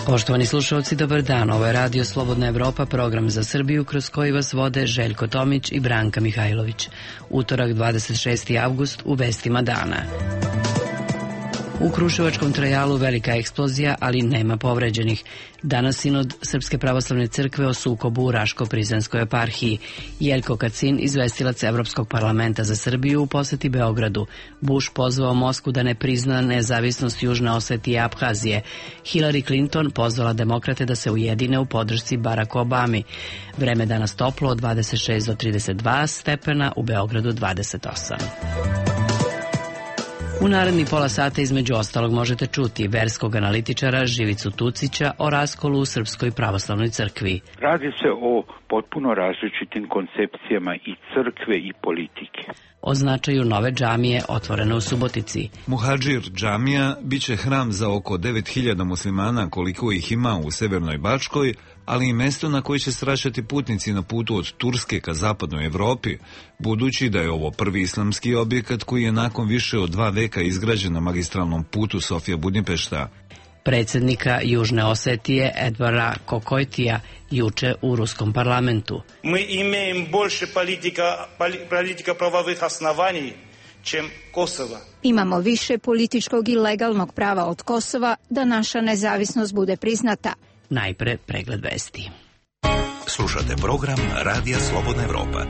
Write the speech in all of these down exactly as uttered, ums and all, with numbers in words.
Poštovani slušalci, dobar dan. Ovo je Radio Slobodna Evropa, program za Srbiju kroz koji vas vode Željko Tomić i Branka Mihajlović. Utorak, dvadeset šesti avgust, u vestima dana. U Kruševačkom Trajalu velika eksplozija, ali nema povređenih. Danas sinod Srpske pravoslavne crkve o sukobu u Raško-Prizrenskoj eparhiji. Jelko Kacin, izvestilac Evropskog parlamenta za Srbiju, u poseti Beogradu. Bush pozvao Moskvu da ne prizna nezavisnost Južne Osetije i Abhazije. Hillary Clinton pozvala demokrate da se ujedine u podršci Baracku Obami. Vreme danas toplo od dvadeset šest do trideset dva stepena, u Beogradu dvadeset osam. U naredni pola sata između ostalog možete čuti verskog analitičara Živicu Tucića o raskolu u Srpskoj pravoslavnoj crkvi. Radi se o potpuno različitim koncepcijama i crkve i politike. O značaju nove džamije otvorene u Subotici. Muhadžir džamija biće hram za oko devet hiljada muslimana koliko ih ima u Severnoj Bačkoj, ali i mesto na koji će sraćati putnici na putu od Turske ka zapadnoj Evropi, budući da je ovo prvi islamski objekat koji je nakon više od dva veka izgrađen na magistralnom putu Sofija-Budimpešta. Predsjednika Južne Osetije Edvara Kokojtija juče u ruskom parlamentu. Mi imamo больше politika, politika pravovih оснований, чем Kosova. Imamo više političkog i legalnog prava od Kosova da naša nezavisnost bude priznata. Najpre pregled vesti. Slušate program Radija Slobodna Evropa.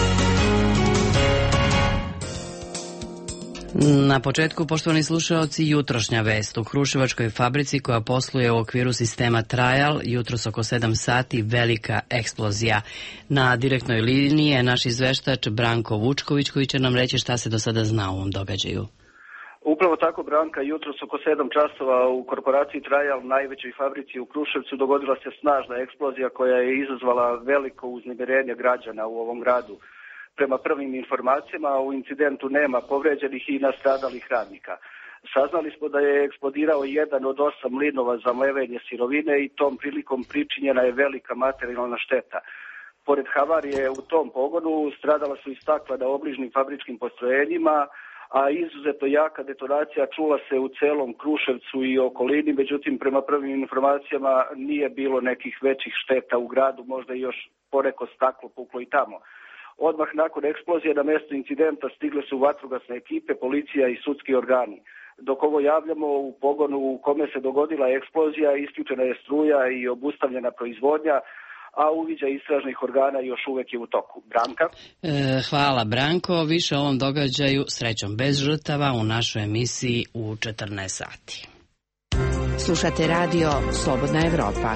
Na početku, poštovani slušaoci, jutrošnja vest. U Kruševačkoj fabrici koja posluje u okviru sistema Trajal, jutros oko sedam sati, velika eksplozija. Na direktnoj liniji je naš izveštač Branko Vučković koji će nam reći šta se do sada zna o ovom događaju. Upravo tako, Branka, jutros oko sedam časova u korporaciji Trajal, najvećoj fabrici u Kruševcu, dogodila se snažna eksplozija koja je izazvala veliko uznemirenje građana u ovom gradu. Prema prvim informacijama, u incidentu nema povređenih i nastradalih radnika. Saznali smo da je eksplodirao jedan od osam mlinova za mlevenje sirovine i tom prilikom pričinjena je velika materijalna šteta. Pored havarije u tom pogonu stradala su i stakla na obližnim fabričkim postrojenjima, a izuzetno jaka detonacija čula se u celom Kruševcu i okolini, međutim prema prvim informacijama nije bilo nekih većih šteta u gradu, možda i još poneko staklo puklo i tamo. Odmah nakon eksplozije na mesto incidenta stigle su vatrogasne ekipe, policija i sudski organi. Dok ovo javljamo, u pogonu u kome se dogodila eksplozija isključena je struja i obustavljena proizvodnja, a uviđaj istražnih organa još uvek je u toku. Branka? E, hvala, Branko. Više o ovom događaju, srećom bez žrtava, u našoj emisiji u četrnaest sati. Slušate radio Slobodna Evropa.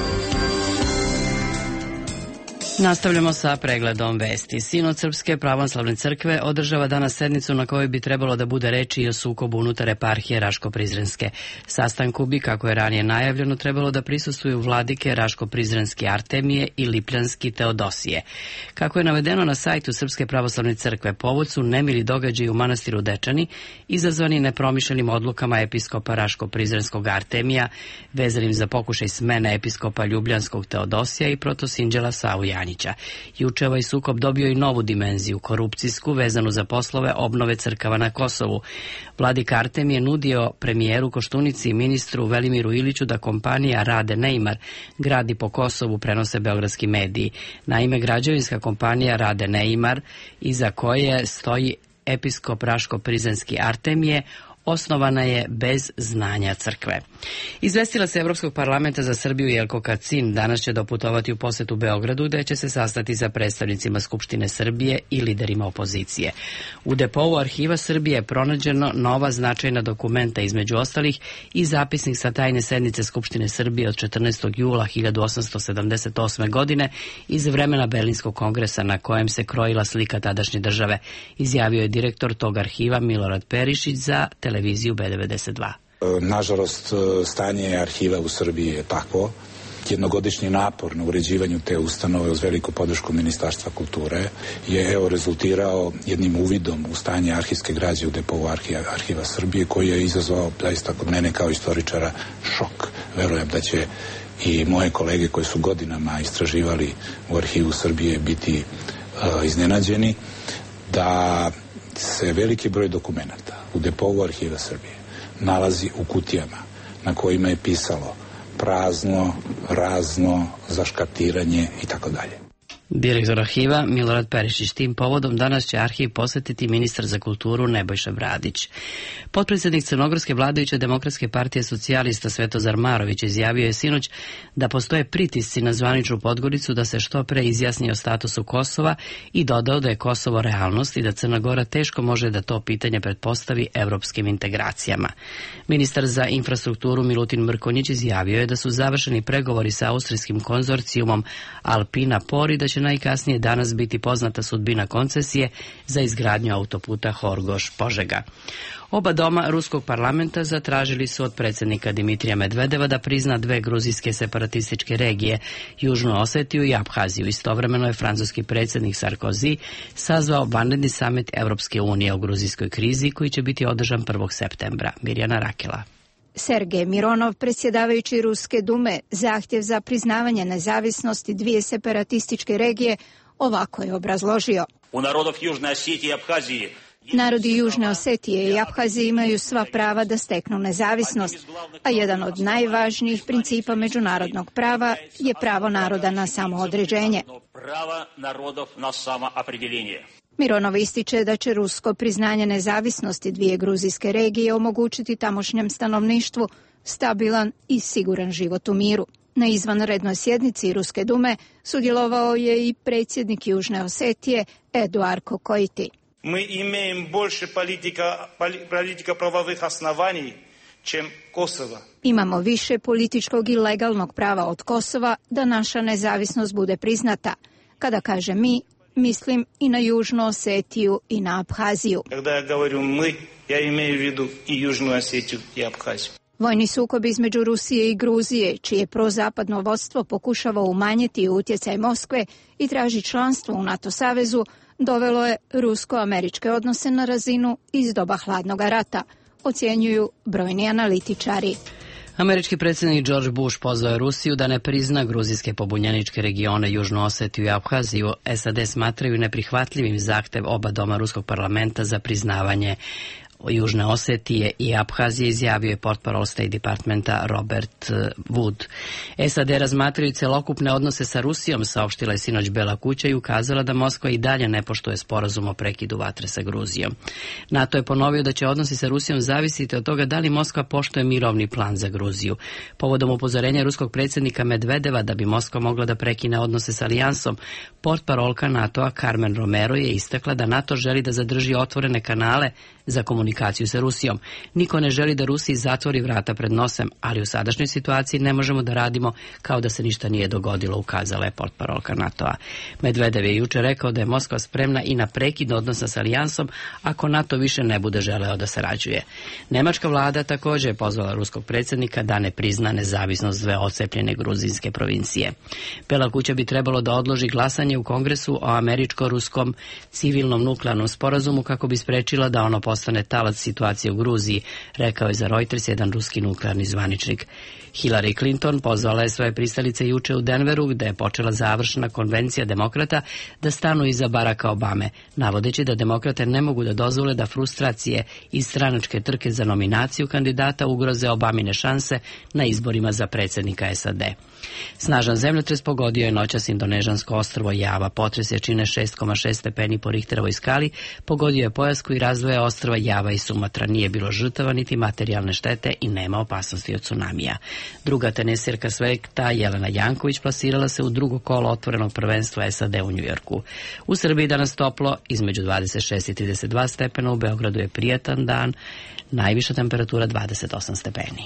Nastavljamo sa pregledom vesti. Sinod Srpske pravoslavne crkve održava danas sednicu na kojoj bi trebalo da bude reči i o sukobu unutar eparhije Raško-Prizrenske. Sastanku bi, kako je ranije najavljeno, trebalo da prisustvuju vladike Raško-Prizrenske Artemije i Lipljanski Teodosije. Kako je navedeno na sajtu Srpske pravoslavne crkve, povod su nemili događaji u manastiru Dečani, izazvani nepromišljenim odlukama episkopa Raško-Prizrenskog Artemija, vezanim za pokušaj smene episkopa Ljubljanskog Teodosija i protosinđela Savu Janjića. Juče ovaj sukob dobio i novu dimenziju, korupcijsku, vezanu za poslove obnove crkava na Kosovu. Vladik Artem je nudio premijeru Koštunici i ministru Velimiru Iliću da kompanija Rade Neymar gradi po Kosovu, prenose beogradski mediji. Naime, građevinska kompanija Rade Neymar, iza koje stoji episkop Raško-Prizrenski Artemije, osnovana je bez znanja crkve. Izvestila se Evropskog parlamenta za Srbiju Jelko Kacin danas će doputovati u posetu Beogradu, gde će se sastati sa predstavnicima Skupštine Srbije i liderima opozicije. U depou Arhiva Srbije je pronađeno nova značajna dokumenta, između ostalih i zapisnik sa tajne sednice Skupštine Srbije od četrnaestog jula hiljadu osamsto sedamdeset osme. godine iz vremena Berlinskog kongresa na kojem se krojila slika tadašnje države, izjavio je direktor tog arhiva Milorad Perišić za televiziju B devedeset dva. Nažalost, stanje arhiva u Srbiji je takvo. Jednogodišnji napor na uređivanju te ustanove uz veliku podršku Ministarstva kulture je evo rezultirao jednim uvidom u stanje arhivske građe u depou Arhiva Srbije, koji je izazvao zaista kod mene kao istoričara šok. Verujem da će i moje kolege koji su godinama istraživali u Arhivu Srbije biti uh, iznenađeni da se veliki broj dokumenata u depou Arhiva Srbije nalazi u kutijama na kojima je pisalo prazno, razno, zaškaptiranje i tako dalje. Direktor arhiva Milorad Perišić. Tim povodom danas će arhiv posjetiti ministar za kulturu Nebojša Bradić. Potpredsjednik crnogorske vladajuće Demokratske partije socijalista Svetozar Marović izjavio je sinoć da postoje pritisci na zvaničnu Podgoricu da se što pre izjasni o statusu Kosova i dodao da je Kosovo realnost i da Crna Gora teško može da to pitanje pretpostavi evropskim integracijama. Ministar za infrastrukturu Milutin Mrkonjić izjavio je da su završeni pregovori sa austrijskim konzorcijumom Alpina Pori, da će najkasnije danas biti poznata sudbina koncesije za izgradnju autoputa Horgoš-Požega. Oba doma ruskog parlamenta zatražili su od predsjednika Dimitrija Medvedeva da prizna dve gruzijske separatističke regije, Južnu Osetiju i Abhaziju. Istovremeno je francuski predsjednik Sarkozy sazvao vanredni samit Evropske unije o gruzijskoj krizi koji će biti održan prvog septembra. Mirjana Rakela. Sergej Mironov, predsjedavajući Ruske dume, zahtjev za priznavanje nezavisnosti dvije separatističke regije, ovako je obrazložio. U narodov Južne Osetije i Abhazije Narodi Južne Osetije i Abhazije imaju sva prava da steknu nezavisnost, a jedan od najvažnijih principa međunarodnog prava je pravo naroda na samoodređenje. Mironov ističe da će rusko priznanje nezavisnosti dvije gruzijske regije omogućiti tamošnjem stanovništvu stabilan i siguran život u miru. Na izvanrednoj sjednici Ruske dume sudjelovao je i predsjednik Južne Osetije Eduard Kokoiti. Мы имеем больше политика, политика правовых оснований, чем Kosovo. Imamo više političkog i legalnog prava od Kosova da naša nezavisnost bude priznata. Kada kaže mi, mislim i na Južnu Osetiju i na Abhaziju. Kada ja govorim mi, ja imaju u vidu i Južnu Osetiju i Abhaziju. Vojni sukob između Rusije i Gruzije, čije prozapadno vodstvo pokušava umanjiti utjecaj Moskve i traži članstvo u NATO savezu, dovelo je rusko-američke odnose na razinu iz doba hladnog rata, ocjenjuju brojni analitičari. Američki predsjednik George Bush pozvao je Rusiju da ne prizna gruzijske pobunjeničke regione Južnu Osetiju i Abhaziju. S A D smatraju neprihvatljivim zahtev oba doma ruskog parlamenta za priznavanje Južne Osetije i Abhazije, izjavio je portparol State Departmenta Robert Wood. S A D razmatraju celokupne odnose sa Rusijom, saopštila je sinoć Bela kuća i ukazala da Moskva i dalje ne poštuje sporazum o prekidu vatre sa Gruzijom. NATO je ponovio da će odnosi sa Rusijom zavisiti od toga da li Moskva poštuje mirovni plan za Gruziju. Povodom upozorenja ruskog predsjednika Medvedeva da bi Moskva mogla da prekine odnose sa alijansom, portparolka NATO-a Carmen Romero je istakla da NATO želi da zadrži otvorene kanale za komunikaciju sa Rusijom. Niko ne želi da Rusiji zatvori vrata pred nosem, ali u sadašnjoj situaciji ne možemo da radimo kao da se ništa nije dogodilo, ukazala je portparolka NATO-a. Medvedev je juče rekao da je Moskva spremna i na prekid odnosa sa alijansom ako NATO više ne bude želeo da sarađuje. Nemačka vlada također je pozvala ruskog predsjednika da ne prizna nezavisnost dve odcepljene gruzijske provincije. Bela kuća bi trebalo da odloži glasanje u Kongresu o američko-ruskom civilnom nuklearnom sporazumu kako bi sprečila da ono postane talac situacije u Gruziji, rekao je za Reuters jedan ruski nuklearni zvaničnik. Hillary Clinton pozvala je svoje pristalice juče u Denveru, gde je počela završena konvencija demokrata da stanu iza Baracka Obame, navodeći da demokrate ne mogu da dozvole da frustracije i stranačke trke za nominaciju kandidata ugroze Obamine šanse na izborima za predsjednika S A D. Snažan zemljotres pogodio je noćas indonežansko ostrvo Java. Potres jačine šest zarez šest stepeni po Richterovoj skali pogodio je pojas koji razdvaja ostrva Java i Sumatra. Nije bilo žrtava niti materijalne štete i nema opasnosti od tsunamija. Druga tenisirka sveta Jelena Janković plasirala se u drugo kolo otvorenog prvenstva S A D u Njujorku. U Srbiji danas toplo, između dvadeset šest i trideset dva stepena, u Beogradu je prijatan dan, najviša temperatura dvadeset osam stepeni.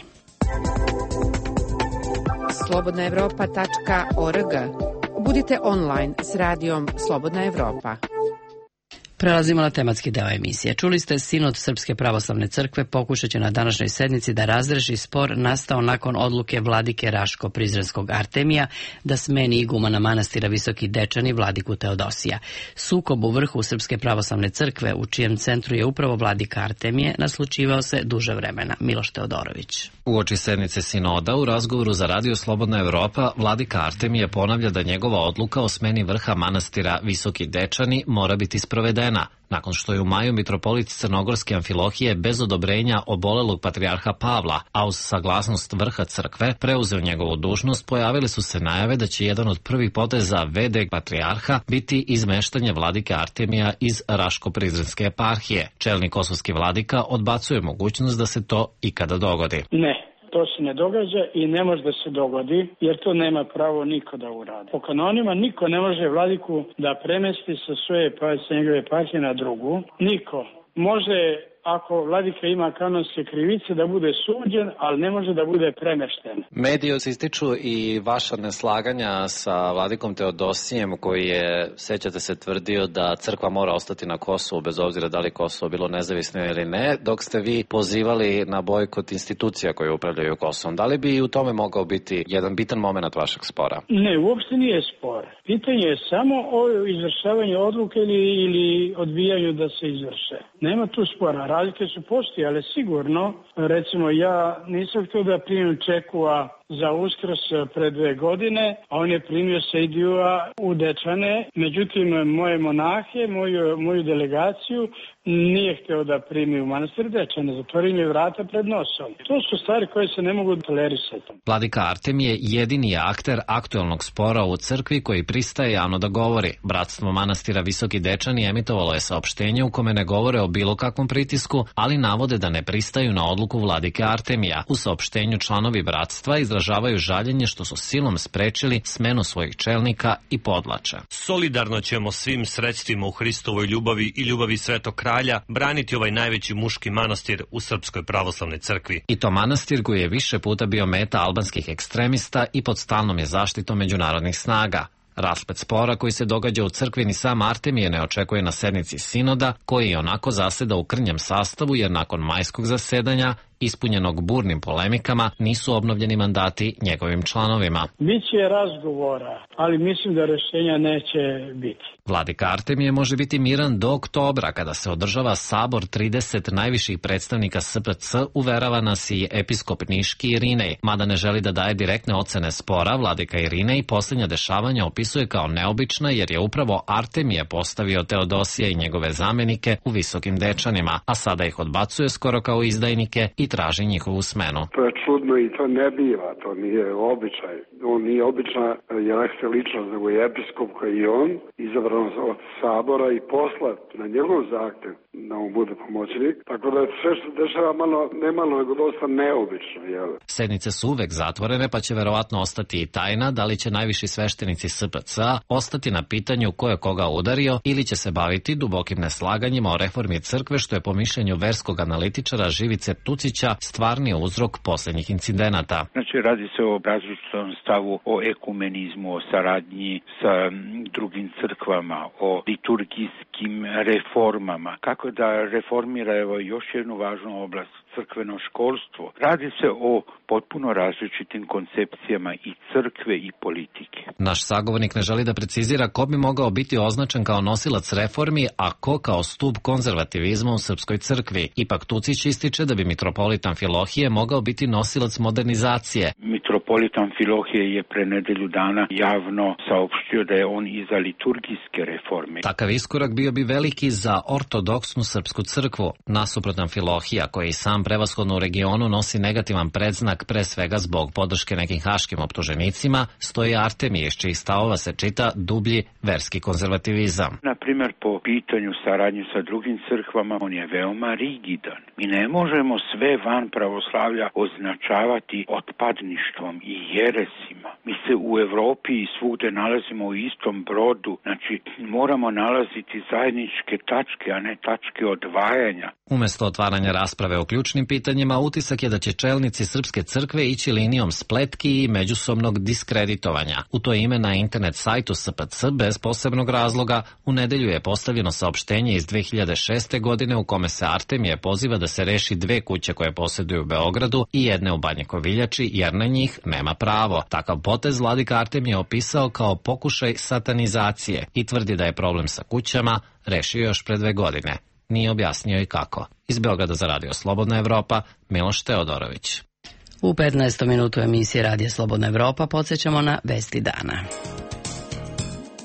slobodna evropa tačka org. Budite online s radijom Slobodna Evropa. Prelazimo na tematski deo emisije. Čuli ste, Sinod Srpske pravoslavne crkve pokušat će na današnjoj sednici da razreši spor nastao nakon odluke vladike Raško-Prizrenskog Artemija da smeni igumana manastira Visoki Dečani vladiku Teodosija. Sukob u vrhu Srpske pravoslavne crkve, u čijem centru je upravo vladika Artemije, naslučivao se duže vremena. Miloš Teodorović. Uoči sednice Sinoda, u razgovoru za Radio Slobodna Evropa, vladika Artemije ponavlja da njegova odluka o smeni vrha manastira Visoki Dečani mora biti sprovedena, nakon što je u maju mitropolit Crnogorske Amfilohije bez odobrenja obolelog patrijarha Pavla, a uz saglasnost vrha crkve preuzeo njegovu dužnost, pojavili su se najave da će jedan od prvih poteza ve de patrijarha biti izmeštanje vladike Artemija iz Raško-Prizrenske eparhije. Čelni kosovski vladika odbacuje mogućnost da se to ikada dogodi. Ne. To se ne događa i ne može da se dogodi, jer to nema pravo niko da uradi. Po kanonima niko ne može vladiku da premesti sa svoje pa sa njegove eparhije na drugu. Niko. Može, ako vladika ima kanonske krivice, da bude suđen, ali ne može da bude premešten. Mediji ističu i vaša neslaganja sa vladikom Teodosijem, koji je, sećate se, tvrdio da crkva mora ostati na Kosovu, bez obzira da li Kosovo bilo nezavisno ili ne, dok ste vi pozivali na bojkot institucija koje upravljaju Kosovom. Da li bi u tome mogao biti jedan bitan moment vašeg spora? Ne, uopšte nije spor. Pitanje je samo o izvršavanju odluke ili, ili odbijanju da se izvrše. Nema tu spora. Razlike su postoje, ali sigurno, recimo ja nisam htio da primim Čekua za Uskrs pre dve godine, a on je primio Sejdijua u Dečane. Međutim, moje monahe, moju, moju delegaciju nije htio da primi u manastir Dečane. Zatvorio mi vrata pred nosom. To su stvari koje se ne mogu tolerisati. Vladika Artem je jedini akter aktuelnog spora u crkvi koji pristaje javno da govori. Bratstvo manastira Visoki Dečani emitovalo je saopštenje u kome ne govore o bilo kakvom pritisku, ali navode da ne pristaju na odluku vladike Artemija. U saopštenju članovi bratstva izražavaju žaljenje što su silom sprečili smenu svojih čelnika i podlače. Solidarno ćemo svim sredstvima u Hristovoj ljubavi i ljubavi Svetog Kralja braniti ovaj najveći muški manastir u Srpskoj pravoslavnoj crkvi. I to manastir koji je više puta bio meta albanskih ekstremista i pod stalnom je zaštitom međunarodnih snaga. Rasplet spora koji se događa u crkvi ni sam Artemije ne očekuje na sednici sinoda, koji je onako zaseda u krnjem sastavu, jer nakon majskog zasedanja, ispunjenog burnim polemikama, nisu obnovljeni mandati njegovim članovima. Biće razgovora, ali mislim da rešenja neće biti. Vladika Artemije može biti miran do oktobra, kada se održava sabor trideset najviših predstavnika S P C, uverava nas i episkop Niški Irinej. Mada ne želi da daje direktne ocene spora, vladika Irinej posljednja dešavanja opisuje kao neobična, jer je upravo Artemije postavio Teodosija i njegove zamenike u Visokim Dečanima, a sada ih odbacuje skoro kao izdajnike i traži njihovu smenu. To je čudno i to ne biva, to nije običaj. On nije obična jerarhijska ličnost, nego je episkop koji je on, izabran od sabora i poslat na njegov zahtev da mu bude pomoćnik. Tako da sve što se dešava malo, ne malo, nego dosta neobično. Jel? Sednice su uvek zatvorene, pa će verovatno ostati i tajna da li će najviši sveštenici S P C ostati na pitanju ko je koga udario ili će se baviti dubokim neslaganjima o reformi crkve, što je po mišljenju verskog analitičara Živice Tucića stvarni uzrok posljednjih incidenata. Znači, radi se o različitom stavu, o ekumenizmu, o saradnji sa drugim crkvama, o liturgijskim reformama. Kako da reformira evo, još jednu važnu oblast, crkveno školstvo. Radi se o potpuno različitim koncepcijama i crkve i politike. Naš sagovornik ne želi da precizira ko bi mogao biti označen kao nosilac reformi, a ko kao stub konzervativizma u srpskoj crkvi. Ipak Tucić ističe da bi mitropolit Amfilohije mogao biti nosilac modernizacije. Mitropolit Amfilohije je pre nedelju dana javno saopštio da je on iza liturgijske reforme. Takav iskorak bio bi veliki za ortodoksnu srpsku crkvu. Nasuprot Amfilohija, koji sam prevashodno u regionu nosi negativan predznak pre svega zbog podrške nekim haškim optuženicima, stoji Artemije, iz čijih stavova se čita dublji verski konzervativizam. Na primjer, po pitanju saradnje sa drugim crkvama, on je veoma rigidan. Mi ne možemo sve van pravoslavlja označavati otpadništvom i jeresima. Mi se u Evropi i svugde nalazimo u istom brodu, znači moramo nalaziti zajedničke tačke, a ne tačke odvajanja. Umesto otvaranja rasprave o ključnim pitanjima, utisak je da će čelnici Srpske crkve ići linijom spletki i međusobnog diskreditovanja. U to ime na internet sajtu S P C bez posebnog razloga u nedelju je postavljeno saopštenje iz dve hiljade šeste. godine u kome se Artemije poziva da se reši dve kuće koje posjeduju u Beogradu i jedne u Banjakoviljači, jer na njih nema pravo. Takav potez vladika Artemije opisao kao pokušaj satanizacije i tvrdi da je problem sa kućama rešio još pre dve godine. Nije objasnio i kako. Iz Beograda za Radio Slobodna Evropa, Miloš Teodorović. U petnaestom minutu emisije Radio Slobodna Evropa podsjećamo na vesti dana.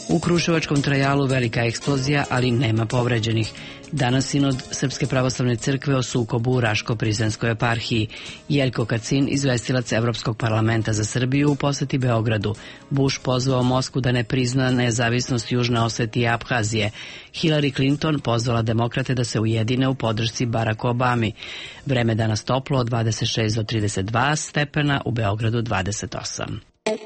U Kruševačkom Trajalu velika eksplozija, ali nema povređenih. Danas sinod Srpske pravoslavne crkve o sukobu u Raško-Prizrenskoj eparhiji. Jeljko Kacin, izvestilac Evropskog parlamenta za Srbiju, u poseti Beogradu. Bush pozvao Moskvu da ne prizna nezavisnost Južne Osetije i Abhazije. Hillary Clinton pozvala demokrate da se ujedine u podršci Baracku Obami. Vreme danas toplo od dvadeset šest do trideset dva stepena, u Beogradu dvadeset osam.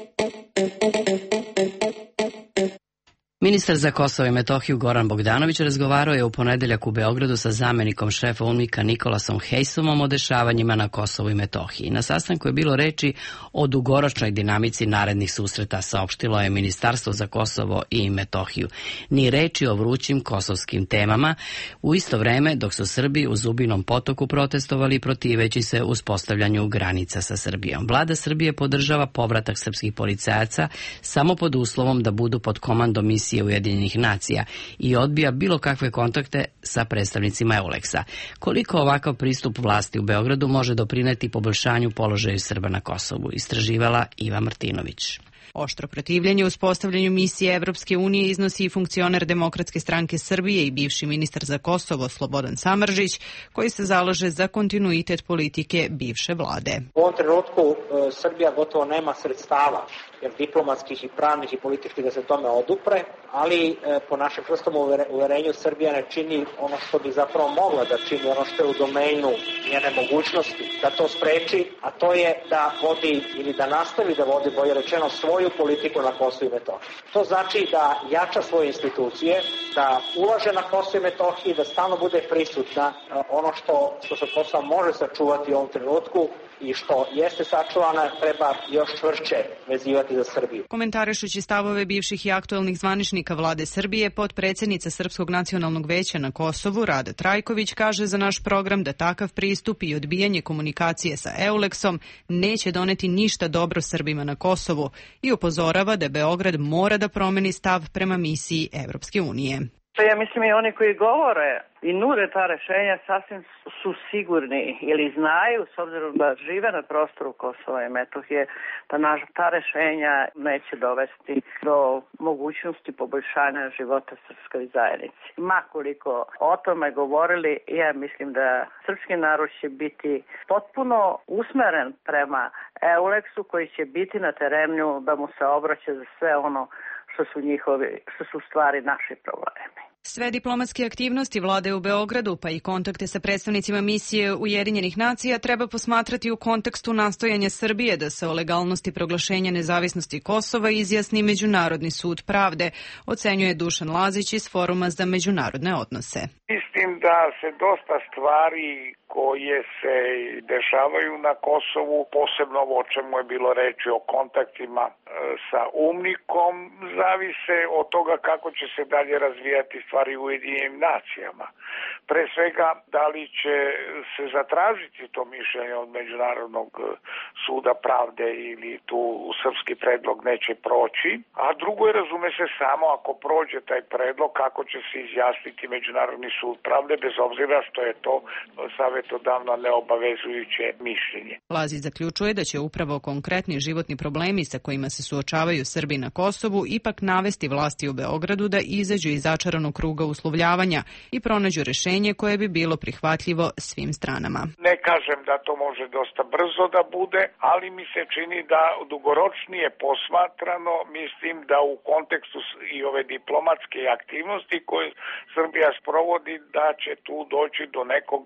Ministar za Kosovo i Metohiju Goran Bogdanović razgovarao je u ponedeljak u Beogradu sa zamenikom šefa UNMIK-a Nikolasom Hejsomom o dešavanjima na Kosovu i Metohiji. Na sastanku je bilo reči o dugoročnoj dinamici narednih susreta, saopštilo je Ministarstvo za Kosovo i Metohiju. Ni reči o vrućim kosovskim temama, u isto vreme dok su Srbi u Zubinom Potoku protestovali protiveći se uspostavljanju granica sa Srbijom. Vlada Srbije podržava povratak srpskih policajaca samo pod uslovom da budu pod komandom misije Ujedinjenih nacija i odbija bilo kakve kontakte sa predstavnicima Euleksa. Koliko ovakav pristup vlasti u Beogradu može doprineti poboljšanju položaja Srba na Kosovu, istraživala Iva Martinović. Oštro protivljenje uspostavljanju misije Evropske unije iznosi i funkcioner Demokratske stranke Srbije i bivši ministar za Kosovo Slobodan Samardžić, koji se zalaže za kontinuitet politike bivše vlade. U ovom trenutku e, Srbija gotovo nema sredstava, jer diplomatskih i pravnih i političkih da se tome odupre, ali e, po našem čvrstom uverenju Srbija ne čini ono što bi zapravo mogla da čini, ono što je u domenu njene mogućnosti, da to spreči, a to je da vodi ili da nastavi da vodi, bolje rečeno, svoju politiku na Kosovu i Metohiji. To znači da jača svoje institucije, da ulaže na Kosovu i Metohiji, da stalno bude prisutna. Ono što, što se Kosovo može sačuvati u ovom trenutku i što jeste sačuvana, treba još čvršće vezivati za Srbiju. Komentarišući stavove bivših i aktuelnih zvaničnika vlade Srbije, potpredsjednica Srpskog nacionalnog veća na Kosovu, Rada Trajković, kaže za naš program da takav pristup i odbijanje komunikacije sa Euleksom neće doneti ništa dobro Srbima na Kosovu i upozorava da Beograd mora da promeni stav prema misiji Evropske unije. Ja mislim i oni koji govore i nude ta rešenja sasvim su sigurni ili znaju, s obzirom da žive na prostoru Kosova i Metohije, da naš, ta rešenja neće dovesti do mogućnosti poboljšanja života srpskoj zajednici. Makoliko o tome govorili, ja mislim da srpski narod će biti potpuno usmeren prema Euleksu, koji će biti na terenu da mu se obraća za sve ono što su njihovi, što su stvari naši problemi. Sve diplomatske aktivnosti vlade u Beogradu, pa i kontakte sa predstavnicima misije Ujedinjenih nacija, treba posmatrati u kontekstu nastojanja Srbije da se o legalnosti proglašenja nezavisnosti Kosova izjasni Međunarodni sud pravde, ocenjuje Dušan Lazić iz Foruma za međunarodne odnose. Mislim da se dosta stvari koje se dešavaju na Kosovu, posebno ovo o čemu je bilo reči o kontaktima sa UNMIK-om, zavise od toga kako će se dalje razvijati stvari u Ujedinjenim nacijama. Pre svega, da li će se zatražiti to mišljenje od Međunarodnog suda pravde ili tu srpski predlog neće proći, a drugo je, razume se, samo ako prođe taj predlog, kako će se izjasniti Međunarodni sud pravde, bez obzira što je to savjetodavno neobavezujuće mišljenje. Lazić zaključuje da će upravo konkretni životni problemi sa kojima se suočavaju Srbi na Kosovu ipak navesti vlasti u Beogradu da izađu iz začaranog kruga uslovljavanja i pronađu rešenje koje bi bilo prihvatljivo svim stranama. Ne kažem da to može dosta brzo da bude, ali mi se čini da dugoročnije posmatrano, mislim da u kontekstu i ove diplomatske aktivnosti koje Srbija sprovodi, da će tu doći do nekog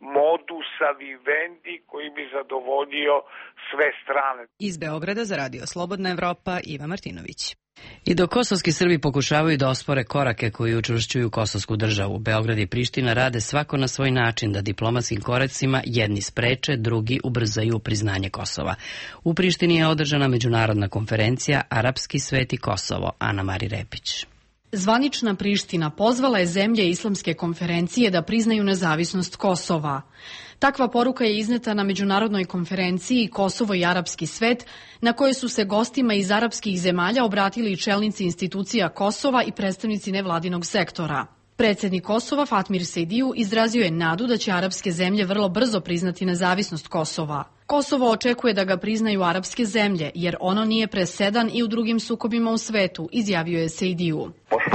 modusa vivendi koji bi zadovoljio sve strane. Iz Beograda za Radio Slobodna Evropa, Iva Martinović. I dok kosovski Srbi pokušavaju da ospore korake koji učvršćuju kosovsku državu, Beograd i Priština rade svako na svoj način da diplomatskim koracima jedni spreče, drugi ubrzaju priznanje Kosova. U Prištini je održana međunarodna konferencija Arapski svet i Kosovo. Ana Mari Repić. Zvanična Priština pozvala je zemlje Islamske konferencije da priznaju nezavisnost Kosova. Takva poruka je izneta na međunarodnoj konferenciji Kosovo i arapski svet, na kojoj su se gostima iz arapskih zemalja obratili i čelnici institucija Kosova i predstavnici nevladinog sektora. Predsjednik Kosova Fatmir Sejdiju izrazio je nadu da će arapske zemlje vrlo brzo priznati nezavisnost Kosova. Kosovo očekuje da ga priznaju arapske zemlje, jer ono nije presedan i u drugim sukobima u svetu, izjavio je Sejdiju.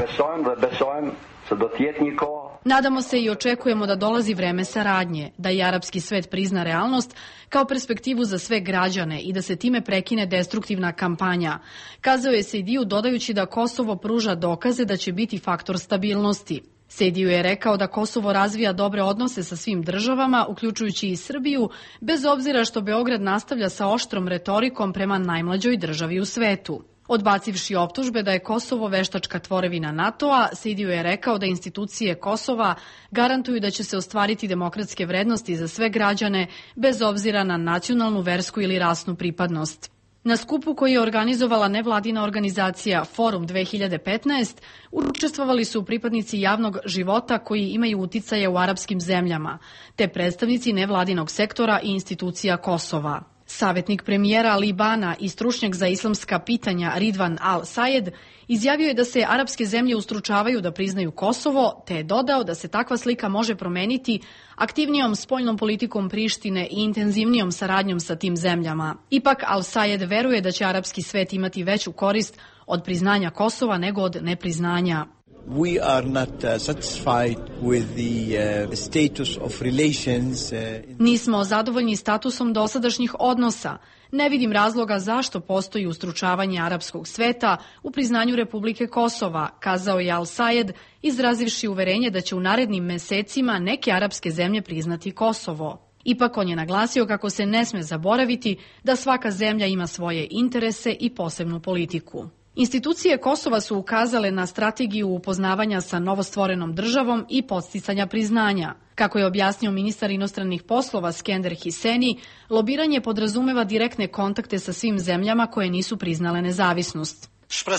Nadamo se i očekujemo da dolazi vreme saradnje, da i arapski svet prizna realnost kao perspektivu za sve građane i da se time prekine destruktivna kampanja, kazao je Sejdiju dodajući da Kosovo pruža dokaze da će biti faktor stabilnosti. Sejdiju je rekao da Kosovo razvija dobre odnose sa svim državama, uključujući i Srbiju, bez obzira što Beograd nastavlja sa oštrom retorikom prema najmlađoj državi u svetu. Odbacivši optužbe da je Kosovo veštačka tvorevina NATO-a, Sejdiju je rekao da institucije Kosova garantuju da će se ostvariti demokratske vrednosti za sve građane, bez obzira na nacionalnu, versku ili rasnu pripadnost. Na skupu koji je organizovala nevladina organizacija Forum dve hiljade petnaest učestvovali su pripadnici javnog života koji imaju uticaje u arapskim zemljama, te predstavnici nevladinog sektora i institucija Kosova. Savjetnik premijera Libana i stručnjak za islamska pitanja Ridvan Al-Sayed izjavio je da se arapske zemlje ustručavaju da priznaju Kosovo, te je dodao da se takva slika može promeniti aktivnijom spoljnom politikom Prištine i intenzivnijom saradnjom sa tim zemljama. Ipak Al-Sayed veruje da će arapski svet imati veću korist od priznanja Kosova nego od nepriznanja. We are not uh, satisfied with the uh, status of relations. Uh, Nismo zadovoljni statusom dosadašnjih odnosa. Ne vidim razloga zašto postoji ustručavanje arapskog sveta u priznanju Republike Kosova, kazao je Al-Sayed, izrazivši uverenje da će u narednim mesecima neke arapske zemlje priznati Kosovo. Ipak on je naglasio kako se ne sme zaboraviti da svaka zemlja ima svoje interese i posebnu politiku. Institucije Kosova su ukazale na strategiju upoznavanja sa novostvorenom državom i podsticanja priznanja. Kako je objasnio ministar inostranih poslova Skender Hiseni, lobiranje podrazumeva direktne kontakte sa svim zemljama koje nisu priznale nezavisnost.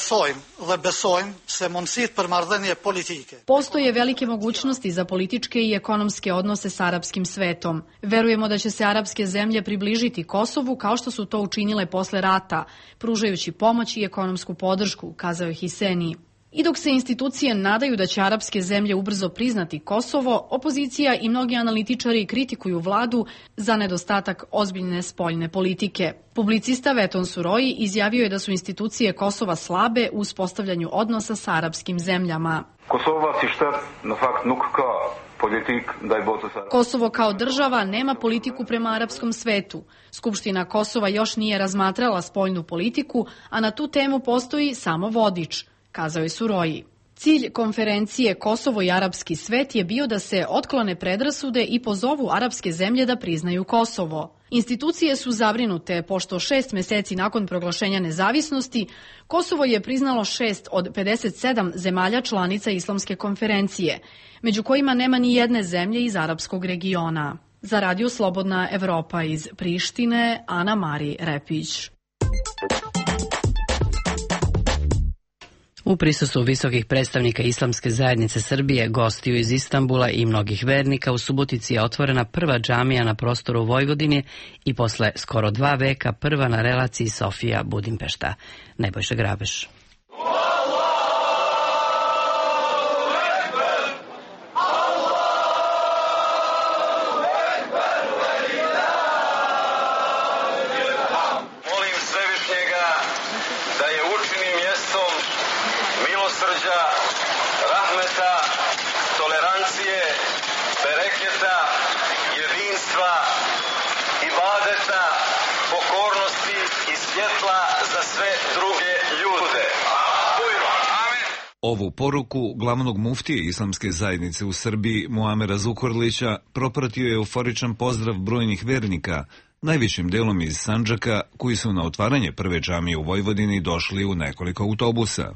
Postoje velike mogućnosti za političke i ekonomske odnose sa arapskim svetom. Verujemo da će se arapske zemlje približiti Kosovu kao što su to učinile posle rata, pružajući pomoć i ekonomsku podršku, kazao je Hiseni. I dok se institucije nadaju da će arapske zemlje ubrzo priznati Kosovo, opozicija i mnogi analitičari kritikuju vladu za nedostatak ozbiljne spoljne politike. Publicista Veton Suroji izjavio je da su institucije Kosova slabe u uspostavljanju odnosa sa arapskim zemljama. Kosovo kao država nema politiku prema arapskom svetu. Skupština Kosova još nije razmatrala spoljnu politiku, a na tu temu postoji samo vodič, kazao je Suroji. Cilj konferencije Kosovo i arapski svet je bio da se otklone predrasude i pozovu arapske zemlje da priznaju Kosovo. Institucije su zabrinute pošto šest meseci nakon proglašenja nezavisnosti Kosovo je priznalo šest od pedeset sedam zemalja članica Islamske konferencije, među kojima nema ni jedne zemlje iz arapskog regiona. Za Radio Slobodna Evropa iz Prištine, Ana Mari Repić. U prisustvu visokih predstavnika Islamske zajednice Srbije, gostiju iz Istanbula i mnogih vernika u Subotici je otvorena prva džamija na prostoru Vojvodine i posle skoro dva veka prva na relaciji Sofija-Budimpešta. Nebojša Grabeš. Ovu poruku glavnog muftije Islamske zajednice u Srbiji Muamera Zukorlića propratio je euforičan pozdrav brojnih vernika, najvećim delom iz Sandžaka, koji su na otvaranje prve džamije u Vojvodini došli u nekoliko autobusa.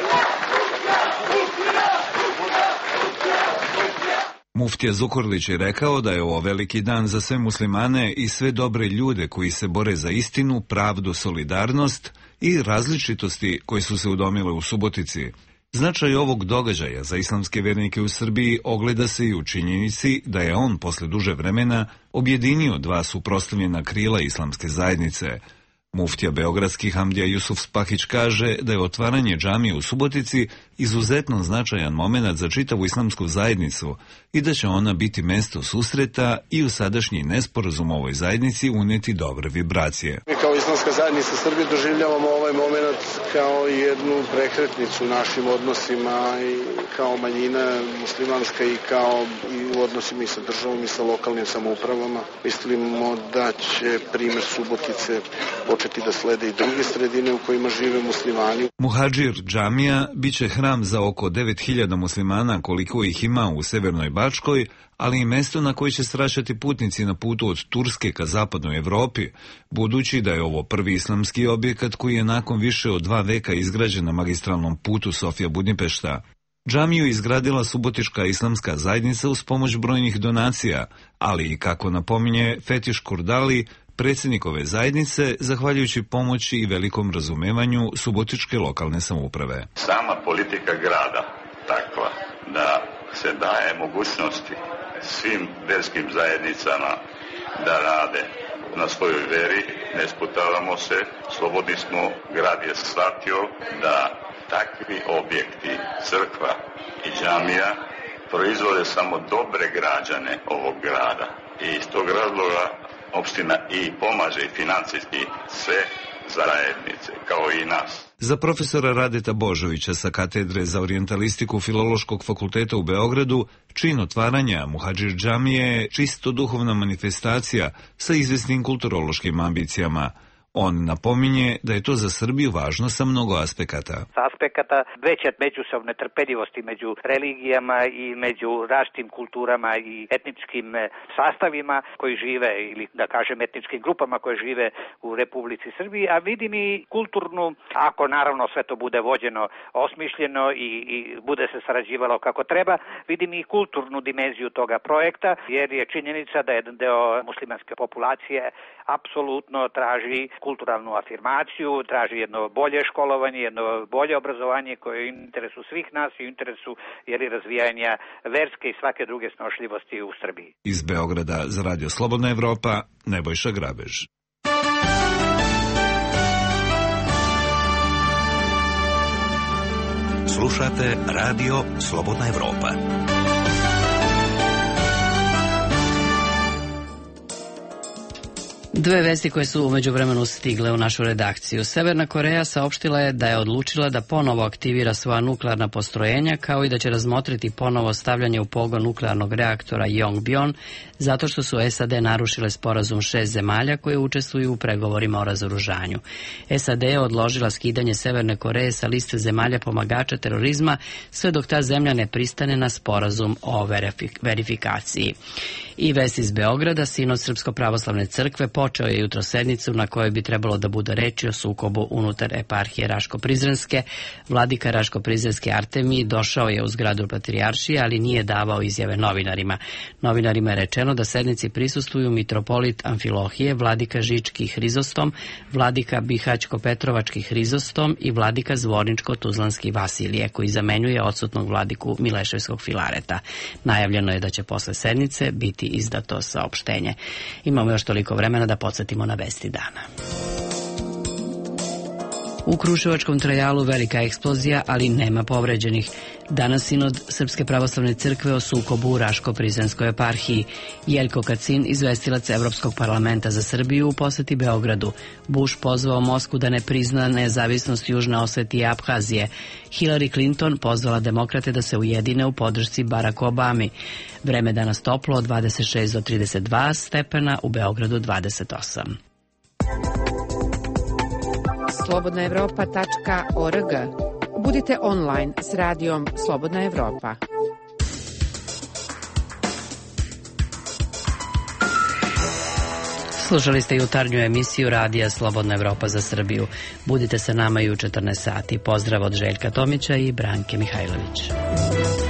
Muftija Zukorlić je rekao da je ovo veliki dan za sve muslimane i sve dobre ljude koji se bore za istinu, pravdu, solidarnost i različitosti koje su se udomile u Subotici. Značaj ovog događaja za islamske vernike u Srbiji ogleda se i u činjenici da je on posle duže vremena objedinio dva suprotstavljena krila islamske zajednice. Muftija beogradski Hamdija Jusuf Spahić kaže da je otvaranje džamije u Subotici izuzetno značajan moment za čitavu islamsku zajednicu i da će ona biti mesto susreta i u sadašnji nesporazum u ovoj zajednici uneti dobre vibracije. Mi kao islamska zajednica Srbije doživljavamo ovaj moment kao jednu prekretnicu u našim odnosima i kao manjina muslimanska i kao i u odnosima i sa državom i sa lokalnim samoupravama. Mislimo da će primjer Subotice početi da slede i druge sredine u kojima žive muslimani. Muhadžir džamija biće hram za oko devet hiljada muslimana koliko ih ima u Severnoj Bačkoj, ali i mesto na koje će sraćati putnici na putu od Turske ka zapadnoj Evropi, budući da je ovo prvi islamski objekat koji je nakon više od dva veka izgrađen na magistralnom putu Sofija-Budimpešta. Džamiju izgradila Subotička islamska zajednica uz pomoć brojnih donacija, ali i, kako napominje Fetiš Kurdali, predsjednik ove zajednice, zahvaljujući pomoći i velikom razumevanju Subotičke lokalne samouprave. Sama politika grada takva da se daje mogućnosti svim verskim zajednicama da rade na svojoj veri, ne sputavamo se, slobodni smo, grad je shvatio da takvi objekti, crkva i džamija proizvode samo dobre građane ovog grada i iz tog razloga opština i pomaže i financijski sve zajednice, kao i nas. Za profesora Radeta Božovića sa katedre za orijentalistiku Filološkog fakulteta u Beogradu, čin otvaranja Muhadžir džamije je čisto duhovna manifestacija sa izvesnim kulturološkim ambicijama. On napominje da je to za Srbiju važno sa mnogo aspekata. Sa aspekata veće međusobne trpeljivosti među religijama i među različitim kulturama i etničkim sastavima koji žive, ili da kažem etničkim grupama koje žive u Republici Srbiji, a vidim i kulturnu, ako naravno sve to bude vođeno, osmišljeno i, i bude se sarađivalo kako treba, vidim i kulturnu dimenziju toga projekta, jer je činjenica da jedan deo muslimanske populacije apsolutno traži kulturalnu afirmaciju, traži jedno bolje školovanje, jedno bolje obrazovanje koje je u interesu svih nas i u interesu jeli, razvijanja verske i svake druge snošljivosti u Srbiji. Iz Beograda za Radio Slobodna Evropa, Nebojša Grabež. Slušate Radio Slobodna Evropa. Dve vesti koje su umeđu vremenu stigle u našu redakciju. Severna Koreja saopštila je da je odlučila da ponovo aktivira svoja nuklearna postrojenja, kao i da će razmotriti ponovo stavljanje u pogon nuklearnog reaktora Yongbyon, zato što su S A D narušile sporazum šest zemalja koje učestvuju u pregovorima o razoružanju. S A D je odložila skidanje Severne Koreje sa liste zemalja pomagača terorizma, sve dok ta zemlja ne pristane na sporazum o verifikaciji. I vest iz Beograda, Sinod Srpsko-pravoslavne crkve počeo je jutro sednicu na kojoj bi trebalo da bude reči o sukobu unutar eparhije Raško-Prizrenske. Vladika Raško-Prizrenske Artemij došao je u zgradu patrijaršije, ali nije davao izjave novinarima. Novinarima je rečeno da sednici prisustvuju mitropolit Amfilohije, vladika Žički Hrizostom, vladika Bihaćko-Petrovački Hrizostom i vladika Zvorničko-Tuzlanski Vasilije, koji zamenjuje odsutnog vladiku Mileševskog Filareta. Najavljeno je da će posle sednice biti izdato saopštenje. Imamo još toliko vremena da podsjetimo na vesti dana. U Kruševačkom Trajalu velika eksplozija, ali nema povređenih. Danas Sinod Srpske pravoslavne crkve o sukobu u Raško-Prizrenskoj eparhiji. Jeljko Kacin, izvestilac Evropskog parlamenta za Srbiju, u poseti Beogradu. Bush pozvao Moskvu da ne prizna nezavisnost Južne Osetije i Abhazije. Hillary Clinton pozvala demokrate da se ujedine u podršci Baracku Obami. Vreme danas toplo od dvadeset šest do trideset dva stepena, u Beogradu dvadeset osam. slobodna evropa tačka org. Budite online s radijom Slobodna Evropa. Slušali ste jutarnju emisiju Radija Slobodna Evropa za Srbiju. Budite sa nama i u četrnaest sati. Pozdrav od Željka Tomića i Branke Mihajlović.